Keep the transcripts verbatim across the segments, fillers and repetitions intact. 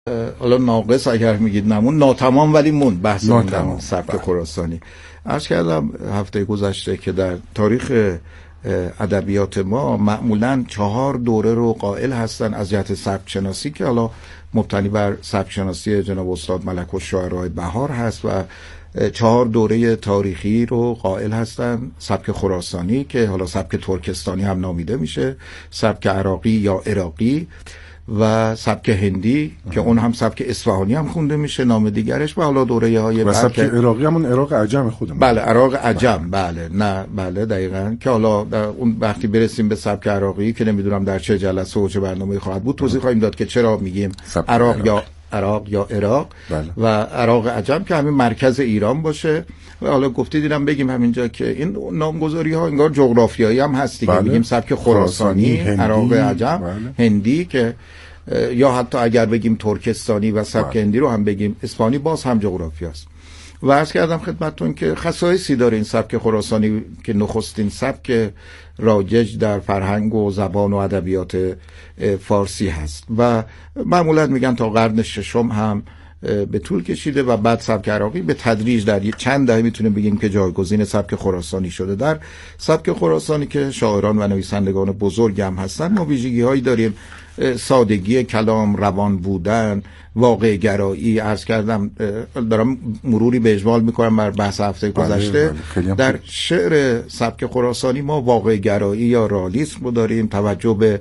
حالا ناقص اگر میگید نمون، ناتمام ولی موند بحث ناتمام سبک خراسانی. عرض کردم هفته گذشته که در تاریخ ادبیات ما معمولاً چهار دوره رو قائل هستن از جهت سبک شناسی که حالا مبتنی بر سبک شناسی جناب استاد ملک الشعراء بهار هست، و چهار دوره تاریخی رو قائل هستن: سبک خراسانی که حالا سبک ترکستانی هم نامیده میشه، سبک عراقی یا عراقی، و سبک هندی که اون هم سبک اصفهانی هم خونده میشه نام دیگرش، و حالا دوره های و سبک عراقی همون عراق عجم خودمون. بله عراق عجم. بله نه بله دقیقاً، که حالا در اون وقتی برسیم به سبک عراقی که نمیدونم در چه جلسه و چه برنامه‌ای خواهد بود توضیح خواهیم داد که چرا میگیم عراق عراق. یا عراق یا عراق. بله. و عراق عجم که همین مرکز ایران باشه. و حالا گفتی دیدم بگیم همینجا که این نامگذاری ها انگار جغرافیایی هم هست دیگه. بله. میگیم سبک خراسانی، عراق عجم، بله. هندی که یا حتی اگر بگیم ترکستانی و سبک هندی رو هم بگیم اسپانی، باز هم جغرافی است. و عرض کردم خدمتتون که خصایصی داره این سبک خراسانی که نخستین سبک رایج در فرهنگ و زبان و ادبیات فارسی هست و معمولا میگن تا قرن ششم هم به طول کشیده و بعد سبک عراقی به تدریج در چند دهه میتونیم بگیم که جایگزین سبک خراسانی شده. در سبک خراسانی که شاعران و نویسندگان بزرگ هم هستن ما ویژگی هایی داریم: سادگی کلام، روان بودن، واقع گرایی. عرض کردم دارم مروری به اجمال میکنم بر بحث هفته گذشته. در شعر سبک خراسانی ما واقع گرایی یا رئالیسم رو داریم، توجه به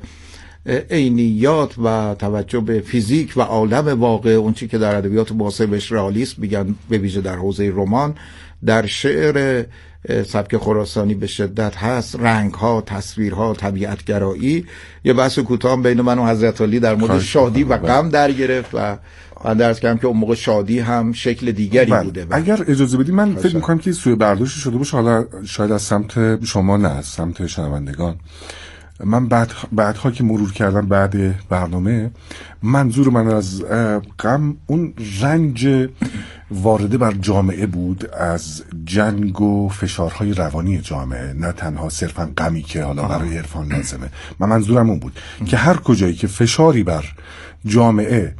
عینیات و توجه به فیزیک و عالم واقع، اون چی که در ادبیات معاصر بهش رئالیسم میگن، به ویژه در حوزه رمان. در شعر سبک خراسانی به شدت هست رنگ‌ها، تصویرها، طبیعت‌گرایی. یه بحث کوتاه بین من و حضرت علی در مورد شادی و غم در گرفت و من درس کردم که اون موقع شادی هم شکل دیگری بله. بوده. اگر اجازه بدید من فکر می‌کنم که سوء برداشت شده باشه، حالا شاید از سمت شما نه از سمت شنوندگان. من بعد بعدها که مرور کردم بعد برنامه، منظور من از غم اون رنج وارده بر جامعه بود از جنگ و فشارهای روانی جامعه، نه تنها صرفا غمی که حالا برای عرفان لازمه. من منظورم اون بود که هر کجایی که فشاری بر جامعه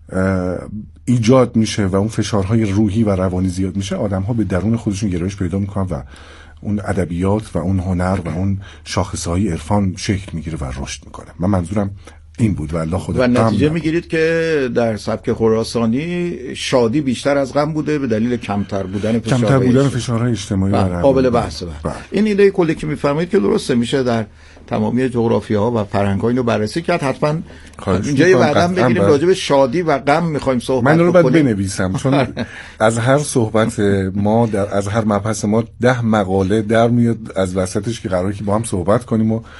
ایجاد میشه و اون فشارهای روحی و روانی زیاد میشه، آدم‌ها به درون خودشون گرایش پیدا میکنن و اون ادبیات و اون هنر و اون شاخصه‌های عرفان شکل میگیره و رشد میکنه. من منظورم این بود و الله خدا. و نتیجه میگیرید که در سبک خراسانی شادی بیشتر از غم بوده به دلیل کمتر بودن فشارهای کمتر بودن فشارهای اجتماعی و قابل بحثه. این ایده کلی که میفرمایید که درسته، میشه در تمامی جغرافیاها و فرهنگ‌ها اینو بررسی کرد. حتما اینجای بعداً بگیریم راجع به شادی و غم می‌خوایم صحبت کنیم. من رو باید بنویسم چون از هر صحبت ما در از هر مبحث ما ده مقاله در میاد از وسطش که قراره که با هم صحبت کنیم و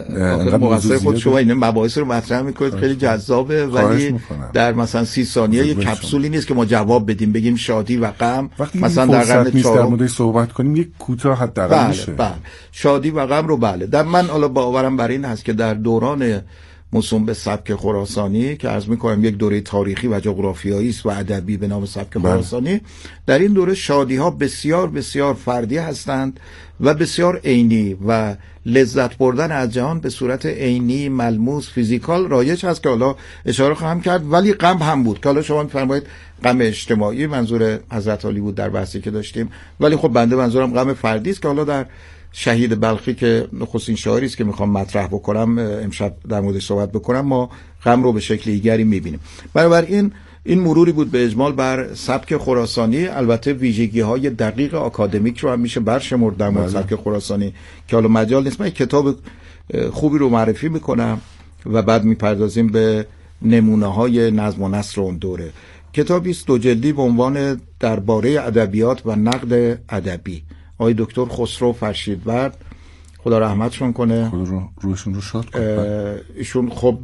مقصر خود شما این مباحث رو مطرح میکنید، خیلی جذابه، ولی در مثلا سی ثانیه یک کپسولی نیست که ما جواب بدیم بگیم شادی و غم مثلا در قرن چهارم در موردش صحبت کنیم، یک کوتاه حداقل میشه. بله شادی و غم رو بله. در من حالا باورم بر این هست که در دوران موسوم به سبک خراسانی که عرض می‌کنم یک دوره تاریخی و جغرافیایی است و ادبی به نام سبک خراسانی، در این دوره شادی‌ها بسیار بسیار فردی هستند و بسیار عینی و لذت بردن از جهان به صورت عینی، ملموس، فیزیکال رایج هست که حالا اشاره خواهم کرد. ولی غم هم بود که حالا شما می‌فرمایید غم اجتماعی منظور حضرت علی بود در بحثی که داشتیم، ولی خب بنده منظورم غم فردی است که حالا در شهید بلخی که نخستین شاعری است که میخوام مطرح بکنم امشب در موردش صحبت بکنم، ما غم رو به شکل دیگری میبینیم. بنابراین این مروری بود به اجمال بر سبک خراسانی. البته ویژگی‌های دقیق آکادمیک رو هم میشه برشمرد در مورد سبک خراسانی که حالا مجال نیست. من کتاب خوبی رو معرفی میکنم و بعد میپردازیم به نمونه‌های نظم و نثر اون دوره. کتابی است دو جلدی به عنوان درباره ادبیات و نقد ادبی. آقای دکتر خسرو فرشیدورد خدا رحمتشون کنه، خدا رو روشون رو شاد کنه. ایشون خب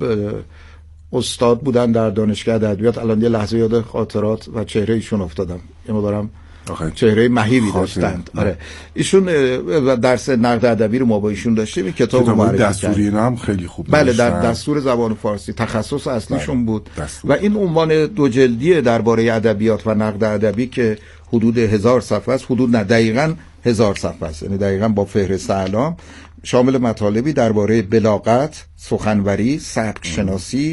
استاد بودن در دانشگاه ادبیات. الان یه لحظه یاد خاطرات و چهره ایشون افتادم، یه مدارم چهره مهیبی داشتند. آره ایشون درس نقد ادبی رو ما با ایشون داشتیم. این کتاب رو معرفی دستوری هم خیلی خوب بله در دستور زبان فارسی تخصص اصلیشون بود دستور. و این عنوان دو جلدی درباره ادبیات و نقد ادبی که حدود هزار صفحه است، حدود نه دقیقاً هزار صفحه است، یعنی دقیقاً با فهرست اعلام، شامل مطالبی درباره بلاغت، سخنوری، سبک شناسی،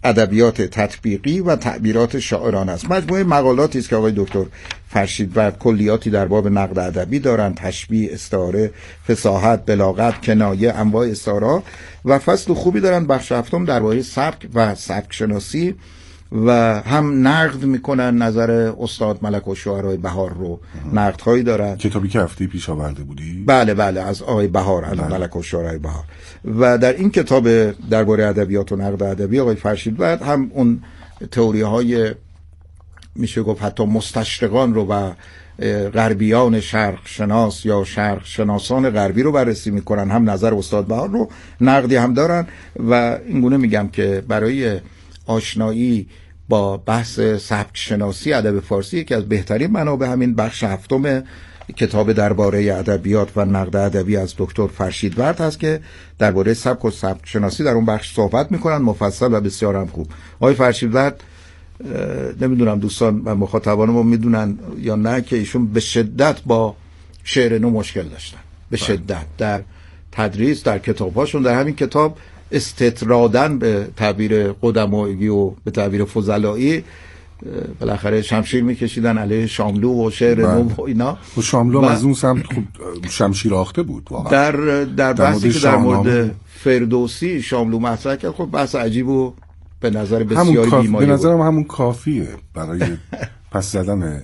ادبیات تطبیقی و تعبیرات شاعرانه است. مجموعه مقالاتی است که آقای دکتر فرشیدورد کلیاتی در باب نقد ادبی دارند: تشبیه، استعاره، فصاحت، بلاغت، کنایه، انواع استعاره، و فصل خوبی دارند بخش هفتم درباره سبک و سبک شناسی و هم نقد میکنن نظر استاد ملک الشعرای بهار رو. نقدهایی دارن، کتابی که هفته پیش آورده بودی. بله بله از آقای بهار، از ملک الشعرای بهار. و در این کتاب درباره ادبیات و نقد ادبی آقای فرشیدورد هم اون تئوری های میشه گفت حتی مستشرقان رو و غربیان شرق شناس یا شرق شناسان غربی رو بررسی میکنن، هم نظر استاد بهار رو نقدی هم دارن. و اینگونه میگم که برای آشنایی با بحث سبک شناسی ادب فارسی که از بهترین منابع همین بخش هفتم کتاب درباره ادبیات و نقد ادبی از دکتر فرشیدورد هست که درباره سبک و سبک شناسی در اون بخش صحبت میکنن، مفصل و بسیار هم خوب. آقای فرشیدورد نمیدونم دوستان و مخاطبانمون میدونن یا نه که ایشون به شدت با شعر نو مشکل داشتن، به شدت در تدریس، در کتابهاشون. در همین کتاب استطرادن به تعبیر قدمایی و به تعبیر فضلایی بالاخره شمشیر میکشیدن علیه شاملو و شعر نو و اینا. و شاملو از اون سمت خب شمشیر آخته بود واقعا. در در بحثی که در مورد فردوسی شاملو مطرح کرد، خب بحث عجیب و به نظر بسیاری کاف... بیماری به نظرم بود. همون کافیه برای پس زدن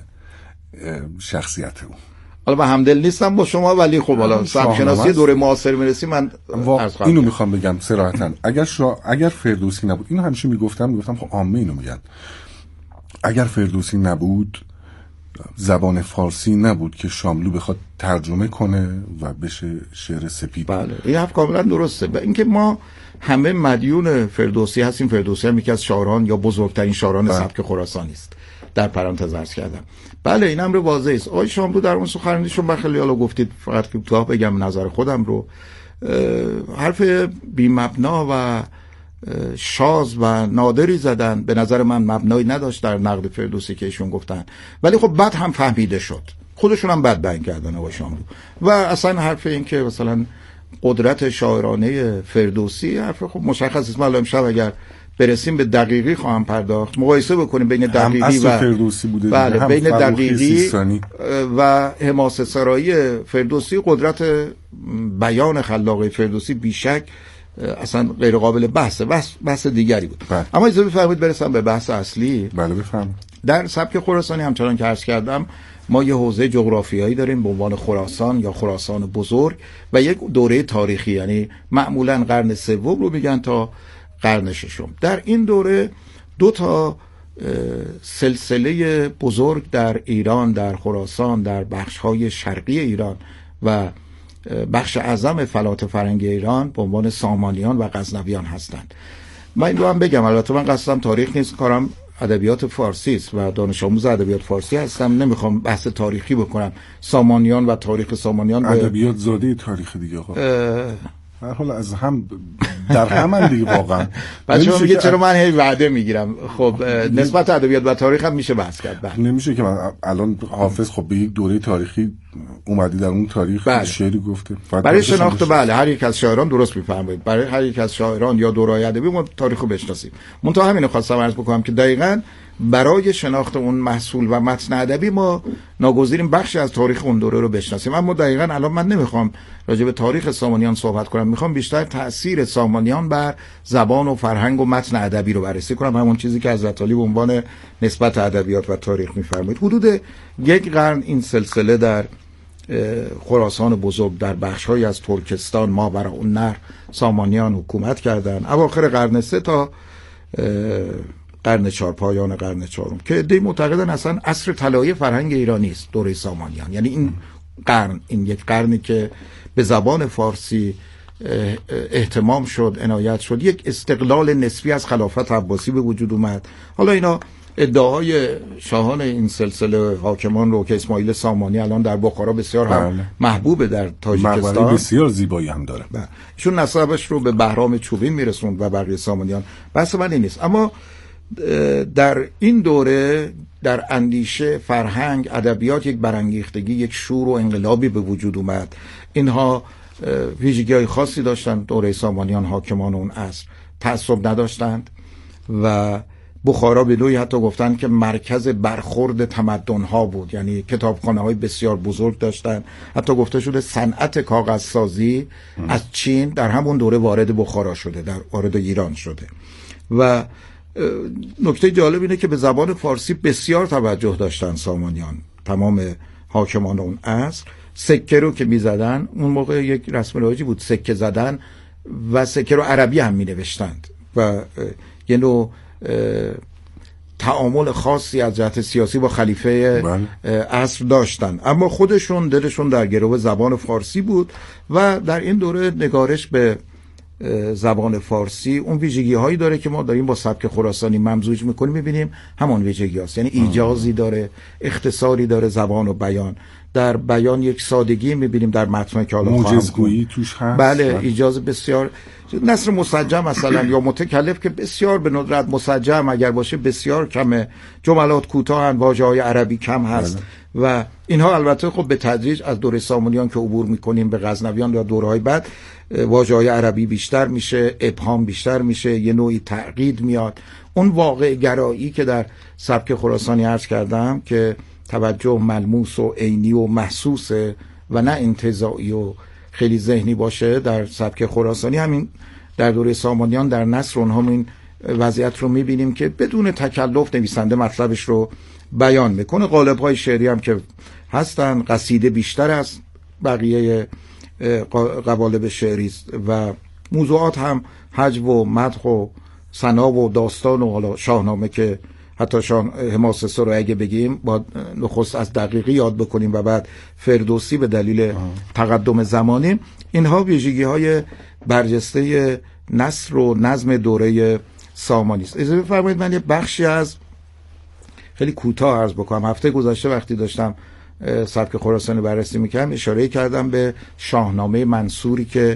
شخصیت اون. حالا من همدل نیستم با شما، ولی خب حالا سبک شناسی دوره معاصر میرسی من وا... اینو میخوام بگم صراحتاً. اگر شا... اگر فردوسی نبود، اینو همیشه میگفتم میگفتم خب عامه اینو میگن، اگر فردوسی نبود زبان فارسی نبود که شاملو بخواد ترجمه کنه و بشه شعر سپید. بله این حرف کاملا درسته. و اینکه ما همه مدیون فردوسی هستیم. فردوسی هم یکی از شاعران یا بزرگترین شاعران بله. سبک خراسانی است، در پرانتز عرض کردم. بله این امر واضحه است. آقای شاملو در اون سخنرانیشون من خیلی حالا گفتید، فقط که کوتاه بگم نظر خودم رو، حرف بی مبنا و شاذ و نادری زدن، به نظر من مبنایی نداشت در نقد فردوسی که ایشون گفتن، ولی خب بعد هم فهمیده شد، خودشون هم بد بیان کردن آقای شاملو. و اصلا حرف این که مثلا قدرت شاعرانه فردوسی حرف خب مشخص است. ما امشب اگر برسیم به دقیقی خواهم پرداخت، مقایسه بکنیم بین دقیقی و فردوسی بوده، بله بین دقیقی و حماسه سرایی فردوسی. قدرت بیان خلاقه فردوسی بیشک اصلا غیر قابل بحثه، بحث, بحث دیگری بود. بله. اما اجازه بفرمایید برسم به بحث اصلی. بله بفرمایید. در سبک خراسانی همچنان که عرض کردم ما یه حوزه جغرافیایی داریم به عنوان خراسان یا خراسان بزرگ و یک دوره تاریخی، یعنی معمولا قرن سوم رو میگن تا قرن ششم. در این دوره دو تا سلسله بزرگ در ایران، در خراسان، در بخش‌های شرقی ایران و بخش اعظم فلات فرنگی ایران به عنوان سامانیان و غزنویان هستند. من این رو هم بگم، البته من قصدم تاریخ نیست، کارم ادبیات فارسی است و دانش آموز ادبیات فارسی هستم، نمیخوام بحث تاریخی بکنم. سامانیان و تاریخ سامانیان ادبیات زاده تاریخ دیگه آقا. هر حال از هم در هم دیگه واقعا. بچه‌ها میگه چرا من هی وعده میگیرم. خب نسبت ادبیات و تاریخ هم میشه بحث کرد. نمیشه که من الان حافظ خب به یک دوره تاریخی اومدی در اون تاریخ بله. شعری گفته. برای شناخت بله هر یک از شاعران درست میفرمایید. برای هر یک از شاعران یا دوره‌های ادبی ما تاریخو بشناسیم. منتها همین خواستم عرض بکنم که دقیقاً برای شناخت اون محصول و متن ادبی ما ناگزیریم بخشی از تاریخ اون دوره رو بشناسیم. اما دقیقاً الان من نمیخوام راجع به تاریخ سامانیان صحبت کنم، میخوام بیشتر تأثیر سامانیان بر زبان و فرهنگ و متن ادبی رو بررسی کنم، همون چیزی که حضرت علی به عنوان نسبت ادبیات و تاریخ میفرمایید. حدود یک قرن این سلسله در خراسان بزرگ در بخش‌های از ترکستان ماوراءالنهر سامانیان حکومت کردند. اواخر قرن سه تا قرن چهار، پایان قرن چهارم، که عده‌ای معتقدن اصلا عصر طلایی فرهنگ ایرانی است دوره سامانیان. یعنی این قرن، این یک قرنی که به زبان فارسی اهتمام شد، عنایت شد، یک استقلال نسبی از خلافت عباسی به وجود اومد. حالا اینا ادعاهای شاهان این سلسله حاکمان رو که اسماعیل سامانی الان در بخارا بسیار هم محبوبه، در تاجیکستان مقبره بسیار زیبایی هم داره، ایشون نسبش رو به بهرام چوبین میرسوند و بقیه سامانیان. بحث من این نیست. اما در این دوره در اندیشه، فرهنگ، ادبیات یک برانگیختگی، یک شور و انقلابی به وجود اومد. اینها ویژگی‌های خاصی داشتند. دوره سامانیان حاکمان اون عصر تعصب نداشتند و بخارا به نوعی حتی گفتن که مرکز برخورد تمدن‌ها بود، یعنی کتابخانه‌های بسیار بزرگ داشتن. حتی گفته شده صنعت کاغذسازی از چین در همون دوره وارد بخارا شده، در وارد ایران شده. و نکته جالب اینه که به زبان فارسی بسیار توجه داشتن سامانیان، تمام حاکمان اون عصر. سکه رو که می‌زدن، اون موقع یک رسم رواجی بود سکه زدن و سکه رو عربی هم می‌نوشتند و یه نوع تعامل خاصی از جهت سیاسی با خلیفه عصر داشتن، اما خودشون دلشون در گرو زبان فارسی بود و در این دوره نگارش به زبان فارسی اون ویژگی هایی داره که ما داریم با سبک خراسانی ممزوج میکنیم، میبینیم همون ویژگی هاست. یعنی ایجازی داره، اختصاری داره زبان و بیان. در بیان یک سادگی میبینیم در متن که حالا موجزگویی توش هست. بله، ایجاز بسیار. نثر مسجم مثلا یا متکلف که بسیار به ندرت مسجم اگر باشه بسیار کمه، جملات کوتاهن، واژه‌های عربی کم هست. بله. و اینها البته خب به تدریج از دوره سامانیان که عبور میکنیم به غزنویان یا دوره‌های بعد واژه‌های عربی بیشتر میشه، ابهام بیشتر میشه، یه نوعی تعقید میاد. اون واقع گرایی که در سبک خراسانی عرض کردم که توجه ملموس و عینی و محسوسه و نه انتزاعی و خیلی ذهنی باشه، در سبک خراسانی همین در دوره سامانیان در نثر اونها این وضعیت رو میبینیم که بدون تکلف نویسنده مطلبش رو بیان میکنه. قالب‌های شعری هم که هستن، قصیده بیشتر از بقیه قوالب شعری است و موضوعات هم هجو و مدح و ثنا و داستان و حالا شاهنامه که حتی شاه حماسه رو اگه بگیم با نخست از دقیقی یاد بکنیم و بعد فردوسی به دلیل آه. تقدم زمانی. اینها ویژگی های برجسته نثر و نظم دوره سامانی است. اجازه بفرمایید من یه بخشی از خیلی کوتاه عرض بکنم. هفته گذشته وقتی داشتم سبک خراسانی بررسی میکردم اشاره کردم به شاهنامه منصوری که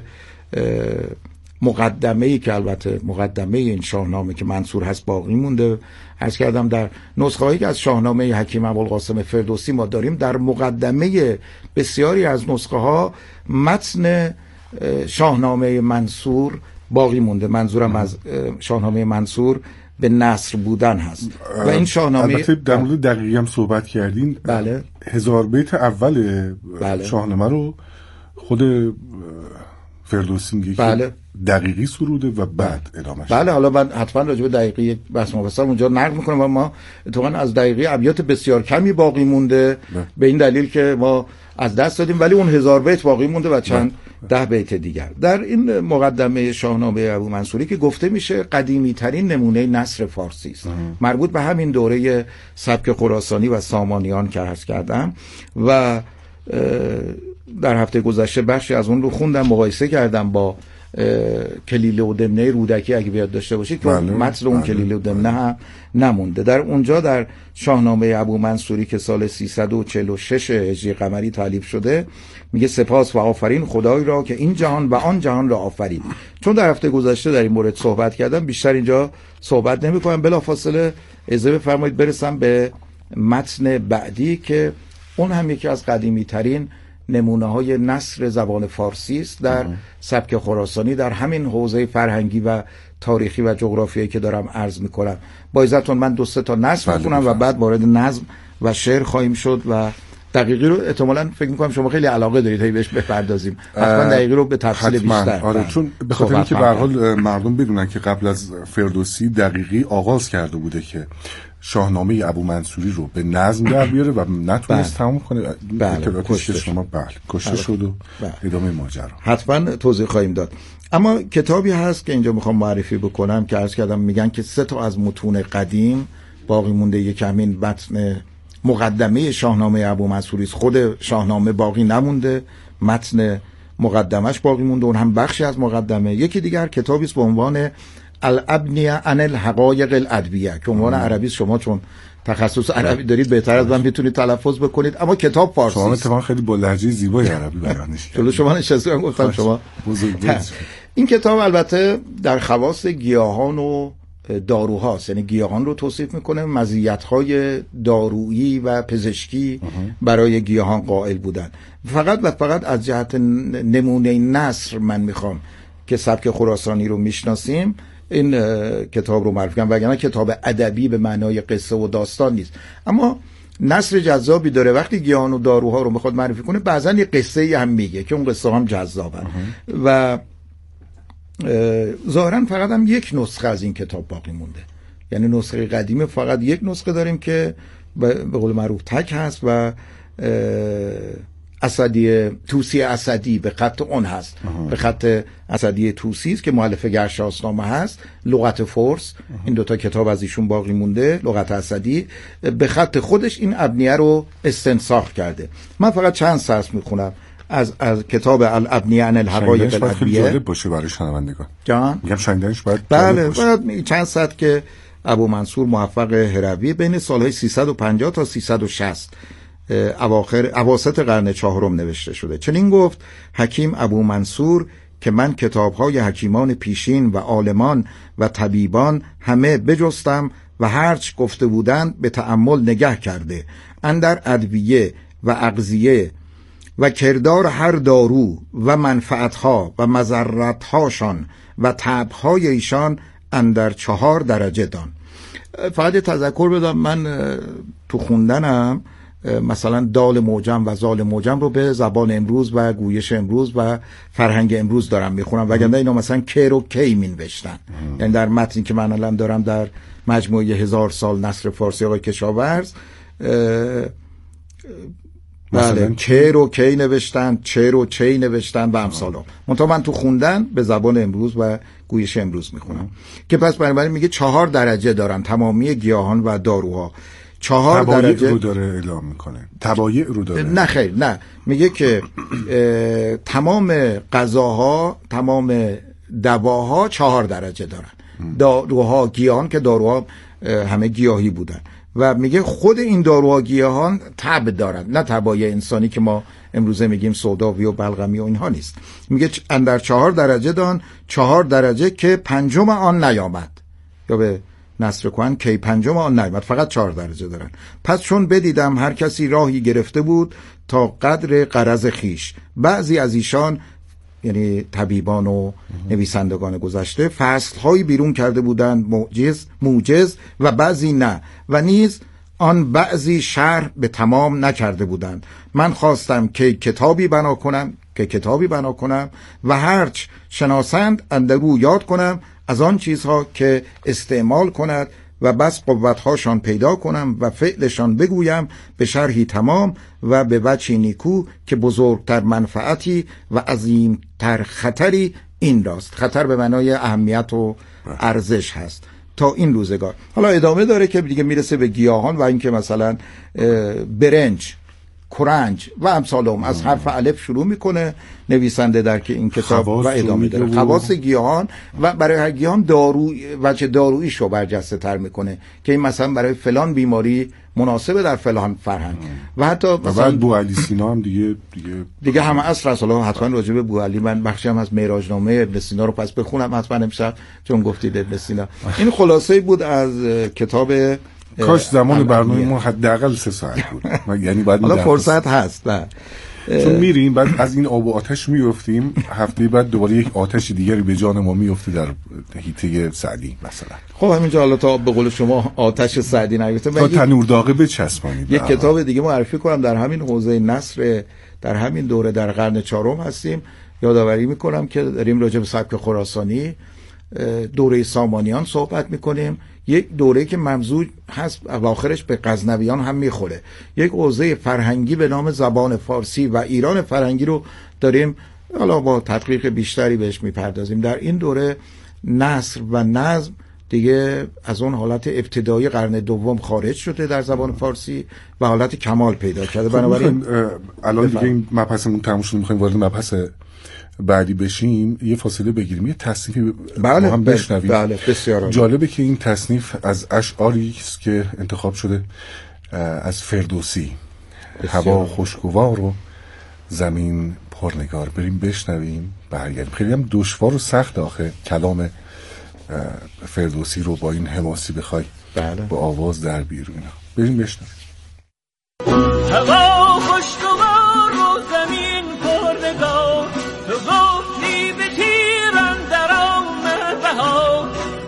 مقدمه‌ای که البته مقدمه این شاهنامه که منصور هست باقی مونده. عرض کردم در نسخه‌هایی که از شاهنامه حکیم ابوالقاسم فردوسی ما داریم، در مقدمه بسیاری از نسخه‌ها متن شاهنامه منصور باقی مونده. منظورم از شاهنامه منصور به نثر بودن هست و این شاهنامه البته در مورد دقیقی هم صحبت کردین. بله. هزار بیت اول بله. شاهنامه رو خود فردوسی میگه بله. دقیقی سروده و بعد ادامهش. بله، حالا من حتما راجع به دقیقی یک بحث مفصل اونجا نقل میکنم و ما اتفاقا از دقیقی ابیات بسیار کمی باقی مونده بله. به این دلیل که ما از دست دادیم، ولی اون هزار بیت باقی مونده و چند بله. ده بیت دیگر. در این مقدمه شاهنامه ابو منصوری که گفته میشه قدیمی ترین نمونه نثر فارسی است، مربوط به همین دوره سبک خراسانی و سامانیان که عرض کردم و در هفته گذشته بخشی از اون رو خوندم، مقایسه کردم با کلیله و دمنه رودکی اگه بیاد داشته باشید که متن اون کلیله و دمنه هم نمونده. در اونجا در شاهنامه ابو منصوری که سال سیصد و چهل و شش هجری قمری تالیف شده میگه سپاس و آفرین خدای را که این جهان و آن جهان را آفرید. چون در هفته گذشته در این مورد صحبت کردم بیشتر اینجا صحبت نمی کنم، بلافاصله اجازه بفرمایید برسم به متن بعدی که اون هم یکی از قدیمی ترین نمونه های نثر زبان فارسی است در سبک خراسانی، در همین حوزه فرهنگی و تاریخی و جغرافیایی که دارم عرض میکنم. با عزتون من دو سه تا نثر میخونم و بعد وارد نظم و شعر خواهیم شد و دقیقی رو احتمالاً فکر میکنم شما خیلی علاقه دارید هی بهش بپردازیم. حتما دقیقی رو به تفصیل بیشتر. آره، چون به خاطر اینکه به هر حال مردم بدونن که قبل از فردوسی دقیقی آغاز کرده بوده که شاهنامه ابو منصوری رو به نظم در بیاره و نتونست تموم کنه. بله، کشته شما بله کشته بله. شد و بله. ادامه ماجرا حتما توضیح خواهیم داد. اما کتابی هست که اینجا میخوام معرفی بکنم که عرض کردم میگن که سه تا از متون قدیم باقی مونده. یک همین متن مقدمه شاهنامه ابو منصوری است، خود شاهنامه باقی نمونده، متن مقدمش باقی مونده، اون هم بخشی از مقدمه. یکی دیگر کتابی است به عنوان الابنیه عن الحقایق الادبیه که عنوان عربی شما چون تخصص عربی دارید بهتر از من میتونید تلفظ بکنید، اما کتاب فارسی شما اتفاقا خیلی با لهجه زیبای عربی بیانش کردید. جلو شما نشستم گفتم شما بزرگ. این کتاب البته در خواص گیاهان و داروهاست، یعنی گیاهان رو توصیف میکنه، مزیت‌های دارویی و پزشکی برای گیاهان قائل بودن. فقط و فقط از جهت نمونه نثر من میخوام که سبک خراسانی رو میشناسیم این کتاب رو معرفی کردم، وگرنه کتاب ادبی به معنای قصه و داستان نیست. اما نثر جذابی داره. وقتی گیاهان و داروها رو میخواد معرفی کنه بعضا یه قصه ای هم میگه که اون قصه هم جذابه و ظاهرا فقط هم یک نسخه از این کتاب باقی مونده، یعنی نسخه قدیمه فقط یک نسخه داریم که به قول معروف تک هست و اسدی توسی اسدی به خط اون هست، به خط اسدی توسی است که مؤلف گرشاسنامه هست، لغت فارس، این دوتا کتاب از ایشون باقی مونده، لغت اسدی به خط خودش این ابنیه رو استنساخ کرده. من فقط چند سطر میخونم از از کتاب الابنیه عن الحقایق الادبیه. جالب باشه برای شنوندگان. جان میگم شنیدنش باید بله باید چند سطر که ابو منصور موفق هروی بین سالهای سیصد و پنجاه تا سیصد و شصت اواخر اواسط قرن چهارم نوشته شده. چنین گفت حکیم ابو منصور که من کتاب‌های حکیمان پیشین و عالمان و طبیبان همه بجستم و هرچ گفته بودند به تأمل نگه کرده، اندر ادویه و اغذیه و کردار هر دارو و منفعتها و مضرتهاشان و تبهای ایشان اندر چهار درجه دان. فقط تذکر بدم، من تو خوندنم مثلا دال موجم و زال موجم رو به زبان امروز و گویش امروز و فرهنگ امروز دارم میخونم، وگرنه اینا مثلا کی رو کی مینوشتن. یعنی در متنی که من الان دارم در مجموعه هزار سال نثر فارسی آقای کشاورز بله چه رو کی نوشتن، چه رو چی نوشتن و امثال. منتها من تو خوندن به زبان امروز و گویش امروز میخونم که پس بنابراین میگه چهار درجه دارن تمامی گیاهان و داروها. چهار درجه رو داره اعلام میکنه، تبایع رو داره. نه خیر، نه، میگه که تمام غذاها، تمام دواها چهار درجه دارن. داروها، گیاهان که داروها همه گیاهی بودن و میگه خود این داروها گیاهان تب دارن، نه تبایع انسانی که ما امروزه میگیم سوداوی و بلغمی و اینها نیست. میگه اندر چهار درجه دان، چهار درجه که پنجم آن نیامد، یا به نصر کهن کی پنجم آن نیامد، فقط چهار درجه دارن. پس چون بدیدم هر کسی راهی گرفته بود تا قدر غرض خیش، بعضی از ایشان یعنی طبیبان و نویسندگان گذشته فصل‌هایی بیرون کرده بودند معجز موجز و بعضی نه، و نیز آن بعضی شرح به تمام نکرده بودند. من خواستم که کتابی بنا کنم که کتابی بنا کنم و هرچ شناسند اندرو یاد کنم از آن چیزها که استعمال کند و بس قوتهاشان پیدا کنم و فعلشان بگویم به شرحی تمام و به وجهی نیکو که بزرگتر منفعتی و عظیمتر خطری این راست. خطر به معنای اهمیت و ارزش هست تا این روزگار. حالا ادامه داره که دیگه میرسه به گیاهان و اینکه مثلا برنج، کرنج و امثالهم، از حرف الف شروع میکنه نویسنده در که این کتاب و ادامه داره خواص گیاهان و برای هر گیاهان دارو وجه دارویی رو برجسته تر میکنه که این مثلا برای فلان بیماری مناسبه در فلان فرهنگ و حتی مثلا بوعلی سینا هم دیگه دیگه دیگه همه اصل اصلا حتما راجع به بوعلی من بخشی هم از معراجنامه ابن سینا رو پس بخونم حتما امشب چون گفتید ابن سینا. این خلاصه بود از کتاب. کاش زمان برنامه ما حداقل سه ساعت بود، یعنی بعد حالا فرصت هست نه چون میریم بعد از این آب و آتش میافتیم، هفته بعد دوباره یک آتش دیگری به جان ما میفته در حیطه سعدی مثلا. خب همینجا حالا تا به قول شما آتش سعدی نیفته تا تنور داغه بچسبانید. یک کتاب دیگه معرفی کنم در همین حوزه نثر، در همین دوره در قرن چهارم هستیم. یادآوری میکنم که داریم راجع به سبک خراسانی دوره سامانیان صحبت میکنیم، یک دوره که ممزوج هست اواخرش به غزنویان هم میخوره. یک حوزه فرهنگی به نام زبان فارسی و ایران فرهنگی رو داریم، حالا با تدقیق بیشتری بهش میپردازیم. در این دوره نثر و نظم دیگه از اون حالت ابتدایی قرن دوم خارج شده در زبان فارسی و حالت کمال پیدا کرده. بنابراین الان دیگه این مبحثمون تموم شد، میخوایم وارد مبحث بعدی بشیم، یه فاصله بگیریم، یه تصنیفی بله هم بشنویم. بله بسیار جالبه که این تصنیف از اشعاری است که انتخاب شده از فردوسی، هوا خوشگوار و زمین پرنگار. بریم بشنویم برگردیم. خیلی هم دشوار و سخت آخه کلام فردوسی رو با این حماسی بخوای بله. با آواز در بیرون. بریم بشنویم. هوا خوشگوار و زمین پرنگار، تو گفتی به تیر اندر آمد بهار،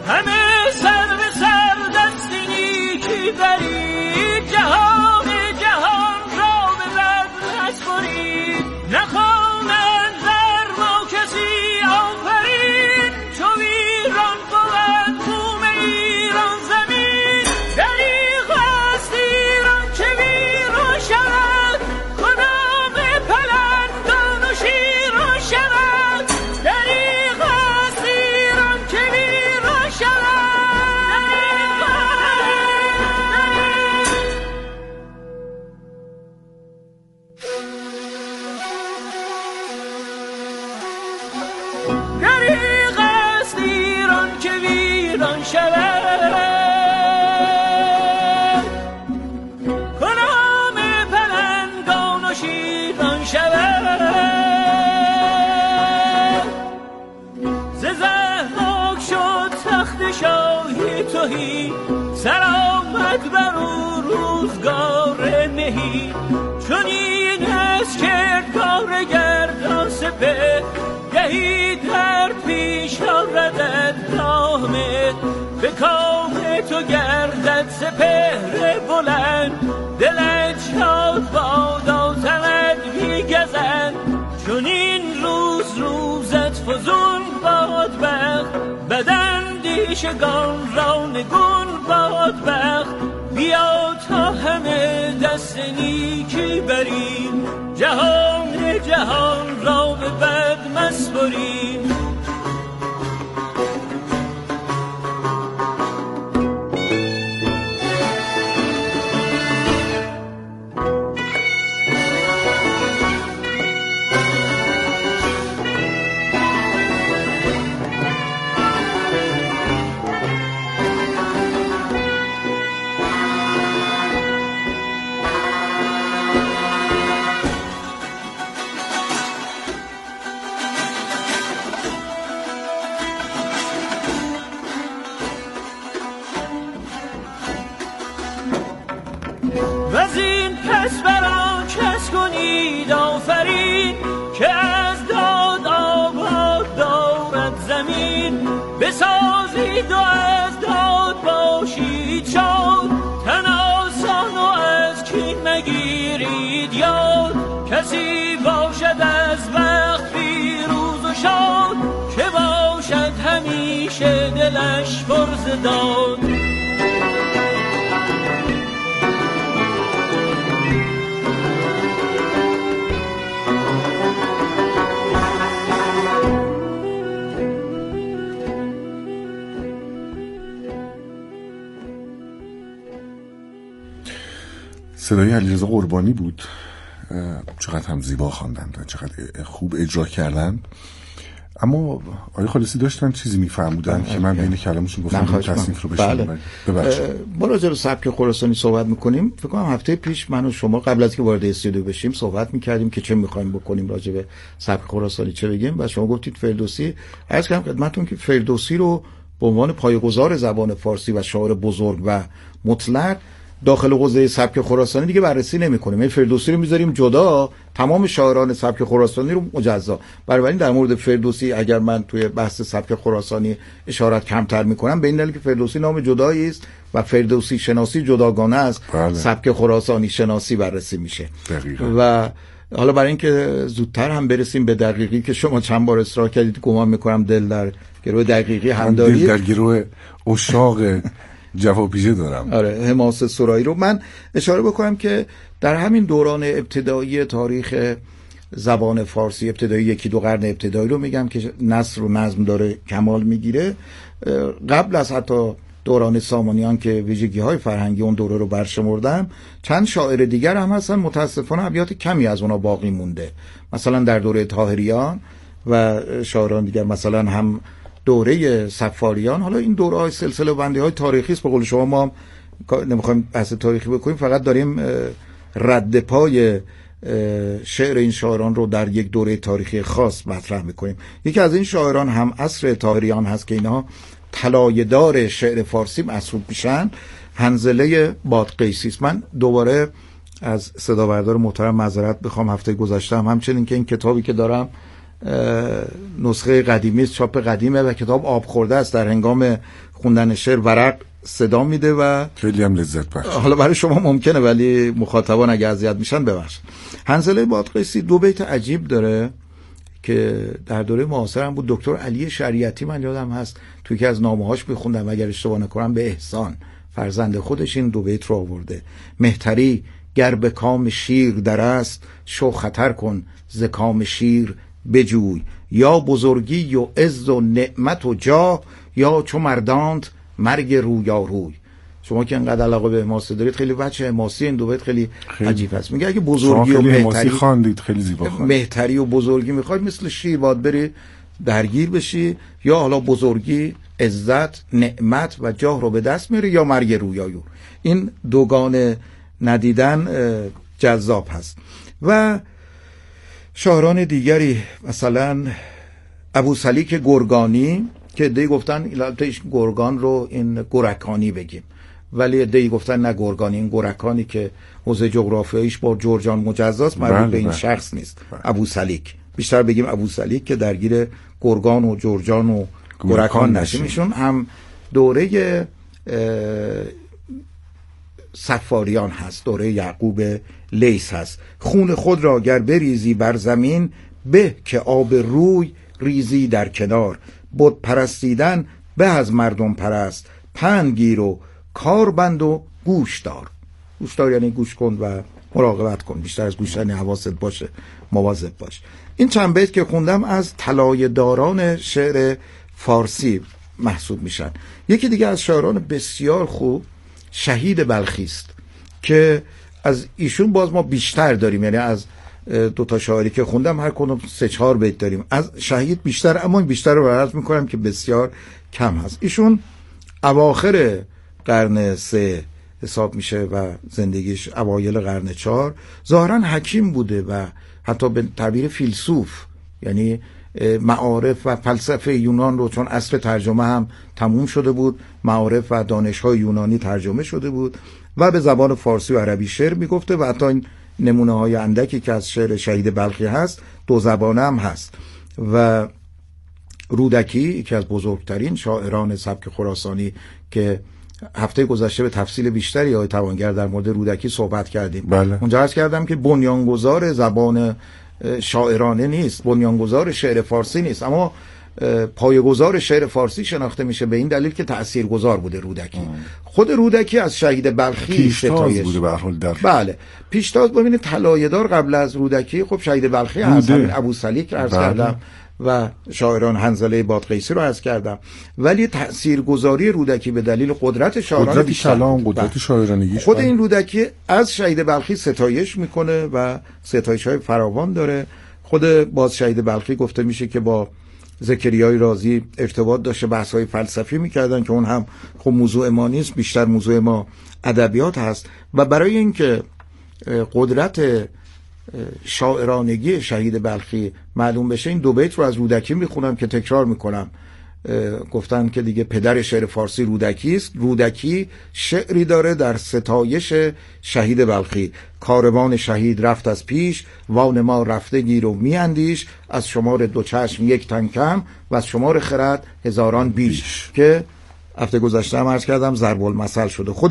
روزگار مهی، چون این از کردگار گردان سپه، گهی در پیش آردد کامه، به کام تو گردد سپهر بلند، دلت شاد بادا تند بیگزند، چون این روز روزت فزون باد بخت، بدن دیشگان را نگون باد بخت، بیا تا همه دست نیکی بریم، جهان جهان را به بد مسپریم. وزین پس بران کس کنید آفرین، که از داد آباد دارد زمین، بسازید و از داد باشید شاد، تن آسان و از کین مگیرید یاد، کسی باشد از وقت پیروز و شاد، که باشد همیشه دلش پر ز داد. صدای علیرضا قربانی بود. چقدر هم زیبا خواندند، چقدر خوب اجرا کردند. اما آقای خالصی داشتن چیزی میفرمودن که من بین کلامشون گفتم تصنیف رو بشنوم. بله. ما راجع به سبک خراسانی صحبت میکنیم. فکر کنم هفته پیش من و شما قبل از که وارد استودیو بشیم صحبت میکردیم که چه میخوایم بکنیم راجع به سبک خراسانی چه بگیم، و شما گفتید فردوسی. عرض کردم خدمتتون که فردوسی رو به عنوان پایه‌گذار زبان فارسی و شاعر بزرگ و مطلق داخل حوزه سبک خراسانی دیگه بررسی نمی‌کنیم. این فردوسی رو می‌ذاریم جدا، تمام شاعران سبک خراسانی رو مجزا. بنابراین در مورد فردوسی اگر من توی بحث سبک خراسانی اشارت کمتر می‌کنم، به این دلیل که فردوسی نام جدایی است و فردوسی شناسی جداگانه است. بله. سبک خراسانی شناسی بررسی میشه. دقیقاً. و حالا برای اینکه زودتر هم برسیم به دقیقی که شما چند بار اصرار کردید، گمان می‌کنم دل در گروه دقیقی هم دارید. دل در گروه عشاق جوابیجه دارم. آره، حماسه سرایی رو من اشاره بکنم که در همین دوران ابتدایی تاریخ زبان فارسی، ابتدایی یکی دو قرن ابتدایی رو میگم که نثر و نظم داره کمال میگیره، قبل از حتی دوران سامانیان که ویژگی‌های فرهنگی اون دوره رو برشمردم، چند شاعر دیگر هم هستن متاسفانه ابیات کمی از اونا باقی مونده. مثلا در دوره طاهریان و شاعران دیگر، مثلا هم دوره صفاریان. حالا این دوره‌های سلسله بندی‌های تاریخی است، به قول شما ما نمی‌خوایم بحث تاریخی بکنیم، فقط داریم رد پای شعر این شاعران رو در یک دوره تاریخی خاص مطرح می‌کنیم. یکی از این شاعران هم عصر طاهریان هست که اینها طلایه‌دار شعر فارسی محسوب میشن، حنظله بادغیسی است. من دوباره از صدابردار محترم معذرت بخوام، هفته گذشته هم همچنین که این کتابی که دارم نسخه قدیمی است، چاپ قدیمه و کتاب آب خورده است، در هنگام خوندن شعر ورق صدا میده و خیلی هم لذت بخش. حالا برای شما ممکنه ولی مخاطبان اگه اذیت میشن ببخشید. حنظله بادغیسی دو بیت عجیب داره که در دوره معاصر هم بود. دکتر علی شریعتی من یادم هست توی که از نامه‌هاش بخوندم، اگر اشتباه نکنم به احسان فرزند خودش این دو بیت رو آورده: مهتری گر به کام شیر در است، شو خطر کن ز کام شیر بجوی، یا بزرگی و عز و نعمت و جاه، یا چو مردانت مرگ رویا روی. شما که انقدر علاقه به حماسه دارید، خیلی وجه حماسی این دو بیت خیلی, خیلی عجیب است. میگه اگه بزرگی و مهتری خواندید، خیلی زیبا خواندید، مهتری و بزرگی میخواید مثل شیر باید بری درگیر بشی، یا حالا بزرگی عزت نعمت و جاه رو به دست میاری، یا مرگ رویایو. این دوگانه ندیدن جذاب هست. و شاعران دیگری مثلا ابو سلیک گرگانی که دی گفتن البته گرگان رو این گرکانی بگیم، ولی عده‌ای گفتن نه گرگان، این گرکانی که حوزه جغرافیاییش با جرجان مجزاست مربوط به این شخص نیست. ابو سلیک، بیشتر بگیم ابو سلیک که درگیر گرگان و جرجان و گرکان نشیم. ایشون هم دوره صفاریان هست، دوره یعقوب لیث هست. خون خود را گر بریزی بر زمین، به که آب روی ریزی در کنار. بت پرستیدن به از مردم پرست، پند گیر و کار بند و گوش دار. گوش دار یعنی گوش کن و مراقبت کن، بیشتر از گوش یعنی حواست باشه، مواظب باش. این چند بیت که خوندم از طلایه داران شعر فارسی محسوب میشن. یکی دیگه از شاعران بسیار خوب شهید بلخی است که از ایشون باز ما بیشتر داریم، یعنی از دو تا شاعری که خوندم هر کدوم سه چهار بیت داریم، از شهید بیشتر، اما این بیشتر رو عرض میکنم که بسیار کم هست. ایشون اواخر قرن سه حساب میشه و زندگیش اوایل قرن چهار. ظاهرا حکیم بوده و حتی به تعبیر فیلسوف، یعنی معارف و فلسفه یونان رو، چون اصل ترجمه هم تموم شده بود، معارف و دانش‌های یونانی ترجمه شده بود و به زبان فارسی و عربی شعر میگفته و حتی این نمونه های اندکی که از شعر شهید بلخی هست دو زبانه هم هست. و رودکی یکی از بزرگترین شاعران سبک خراسانی که هفته گذشته به تفصیل بیشتری آقای توانگر در مورد رودکی صحبت کردیم. بله. اونجا عرض کردم که بنیانگذار زبان شاعرانه نیست، بنیانگذار شعر فارسی نیست، اما پایه‌گذار شعر فارسی شناخته میشه به این دلیل که تأثیرگذار بوده رودکی. آه. خود رودکی از شهید بلخی ستایش بوده به هر حال در بله پیشتاز. ببینید طلایه‌دار قبل از رودکی خب شهید بلخی هست، همین ابو سلیک عرض بله. کردم و شاعران حنظله بادغیسی رو عرض کردم، ولی تأثیرگذاری رودکی به دلیل قدرت شاعران، قدرت کلام، قدرت شاعرانگیش، خود این رودکی از شهید بلخی ستایش میکنه و ستایش‌های فراوان داره. خود باز شهید بلخی گفته میشه که با زکریای رازی ارتباط داشته، بحث‌های فلسفی میکردن که اون هم خب موضوع ما نیست، بیشتر موضوع ما ادبیات هست. و برای اینکه قدرت شاعرانگی شهید بلخی معلوم بشه این دو بیت رو از رودکی میخونم که تکرار میکنم. گفتن که دیگه پدر شعر فارسی رودکی است. رودکی شعری داره در ستایش شهید بلخی: کاروان شهید رفت از پیش، وان ما رفته گیر و میاندیش، از شمار دو چشم یک تن کم و از شمار خرد هزاران بیش, بیش. که هفته گذشته هم عرض کردم ضرب المثل شده. خود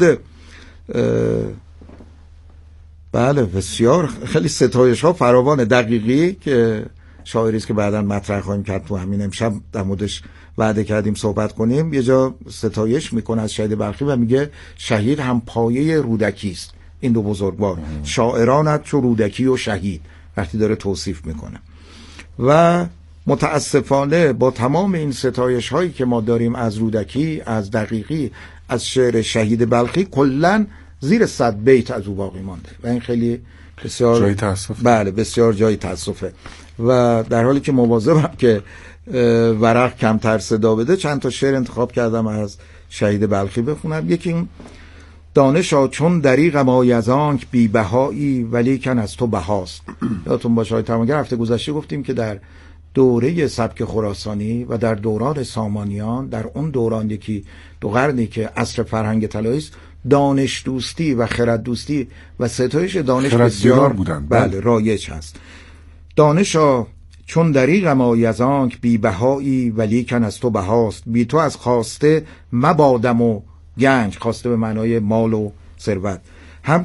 بله بسیار خیلی ستایش ها فراوان. دقیقی که شاعری است که بعداً مطرح خواهیم کرد، تو همین امشب در موردش وعده کردیم صحبت کنیم، یه جا ستایش میکنه از شهید بلخی و میگه شهید هم پایه رودکی است. این دو بزرگوار شاعرانت چو رودکی و شهید، وقتی داره توصیف میکنه. و متاسفانه با تمام این ستایش هایی که ما داریم از رودکی، از دقیقی، از شعر شهید بلخی، کلاً زیر صد بیت از او باقی مانده و این خیلی بسیار جای تأسف. بله بسیار جای تأسفه. و در حالی که مواظبم که ورق کمتر صدا بده، چند تا شعر انتخاب کردم از شهید بلخی بخونم. یکی این: دانشا چون دریغم آی از آنک بی بهایی، ولیکن از تو بهاست. یادتون باشه آقای توانگر هفته گذشته گفتیم که در دوره سبک خراسانی و در دوران سامانیان، در اون دوران یکی دو قرنی که عصر فرهنگ طلایی است، دانش دوستی و خرد دوستی و ستایش دانش بسیار بودن. بله رایج هست. دانشا چون دریغم آی از آنک بی بهایی، ولیکن از تو بهاست. بی تو از خواسته مبادم و گنج، خواسته به معنای مال و ثروت.